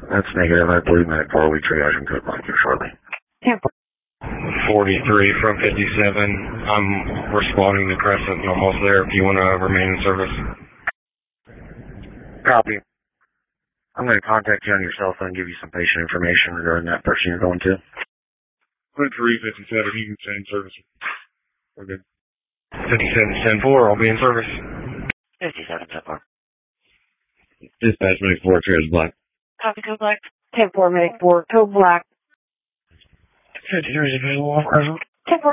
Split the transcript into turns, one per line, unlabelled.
That's negative. I believe Medic 4 will be triaging code black here shortly.
43 from 57. I'm responding to Crescent and almost there if you want to remain in service.
Copy. I'm going to contact you on your cell phone and give you some patient information regarding that person you're going to.
357, you can stay in service. We're good. 57, 10-4, I'll be in service.
57, 10-4.
Dispatch, Medic 4, triage black.
Copy, code black. 10-4, Medic 4, code black.
53 is available, present.
10-4.